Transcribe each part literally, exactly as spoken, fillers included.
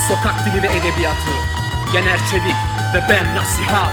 Sokak dili ve edebiyatı, Yener Çevik ve ben Nasihat.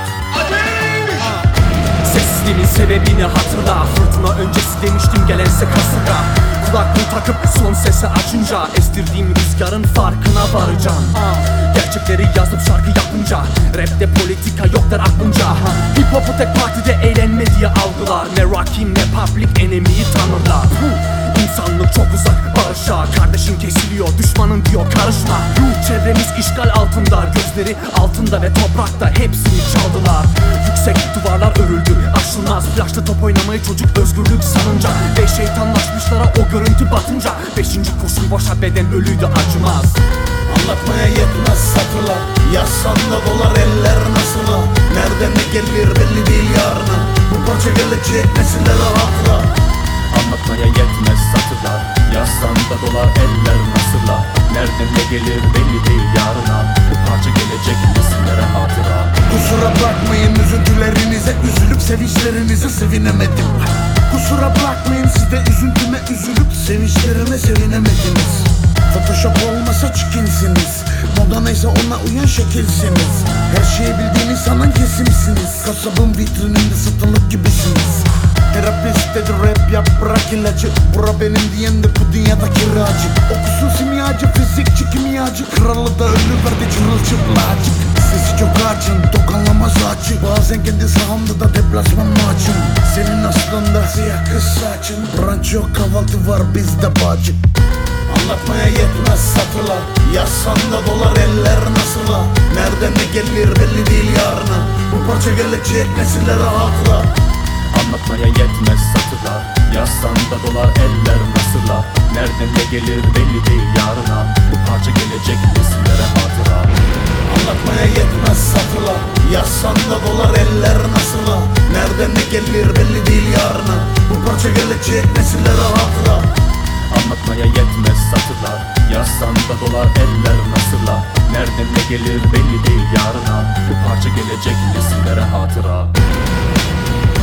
Sessizliğimin sebebini hatırla. Fırtına öncesi demiştim, gelense kasırga. Kulaklığı takıp son sesi açınca estirdiğim rüzgarın farkına varacağım. Gerçekleri yazıp şarkı yapınca rapte politika yok der aklınca. Hip hop'u tek partide eğlenme diye algılar. Ne Rakim ne Public Enemy'yi tanırlar. İnsanlık çok uzak barışa, kardeşin kesiliyor, düşmanın diyor karışma. Çevremiz işgal altında, gözleri altında ve toprakta hepsini çaldılar. Yüksek duvarlar örüldü, aşılmaz flaşlı top oynamayı çocuk özgürlük sanınca. Ve şeytanlaşmışlara o görüntü batınca beşinci kurşun boşa, beden ölüydü acımaz. Anlatmaya yetmez satırlar, yazsan da dolar eller nasıla. Nereden ne gelir belli değil yarına, bu parça gelecek nesillere hatıra. Anlatmaya yetmez satırlar, yazsan da dolar eller nasırla. Nereden ne gelir belli değil yarına, bu parça gelecek nesillere hatıra. Kusura bakmayın üzüntülerinize, üzülüp sevinçlerinize sevinemedim. Kusura bakmayın siz de üzüntüme üzülüp sevinçlerime sevinemediniz. Photoshop olmasa çikinsiniz, moda neyse ona uyan şekilsiniz. Her şeyi bildiğini sanan kesimsiniz, kasabın vitrininde satılık gibisiniz. Terapist dedi rap yap bırak ilacı, bura benim diyen de bu dünyada kiracı. Okusun simyacı, fizikçi, kimyacı, kralı da ölü verdi çırılçıplacık. Sesi çok açın, dokanlamaz açı, bazen kendi sahamda da deplasman maçım. Senin aslında siyah kız saçın, brunch yok kahvaltı var bizde bacı. Anlatmaya yetmez satırlar, yazsan da dolar eller nasıla. Nereden ne gelir belli değil yarına, bu parça gelecek nesillere hatıra. Anlatmaya yetmez satırlar, yazsan da dolar eller nasırla. Nereden ne gelir belli değil yarına, bu parça gelecek nesillere hatıra. Anlatmaya yetmez satırlar, yazsan da dolar eller nasıla. Nereden ne gelir belli değil yarına, bu parça gelecek nesillere hatıra. Anlatmaya yetmez satırlar, yazsan da dolar eller nasırla. Nereden ne gelir belli değil yarına, bu parça gelecek nesillere hatıra.